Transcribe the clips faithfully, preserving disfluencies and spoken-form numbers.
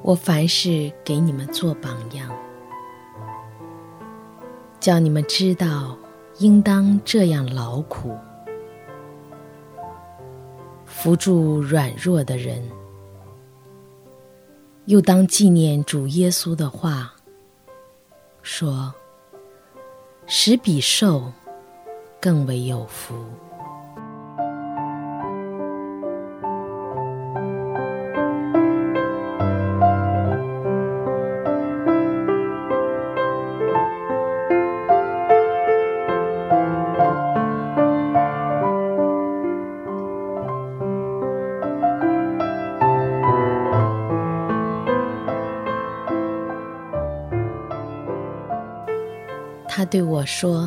我凡事给你们做榜样，叫你们知道应当这样劳苦，扶助软弱的人，又当纪念主耶稣的话，说使比受更为有福。他对我说，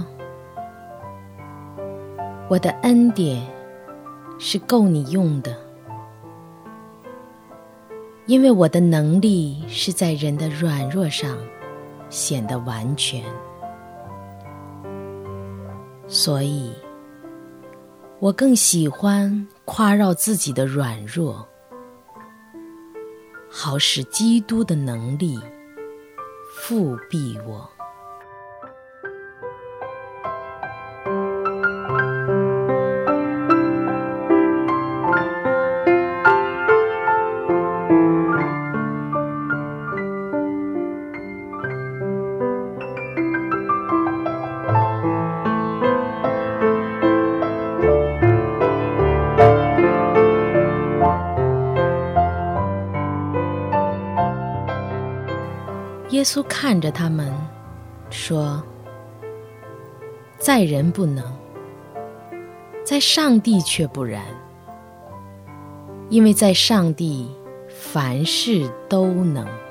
我的恩典是够你用的，因为我的能力是在人的软弱上显得完全，所以我更喜欢夸耀自己的软弱，好使基督的能力复庇我。耶稣看着他们说，在人不能，在上帝却不然，因为在上帝凡事都能。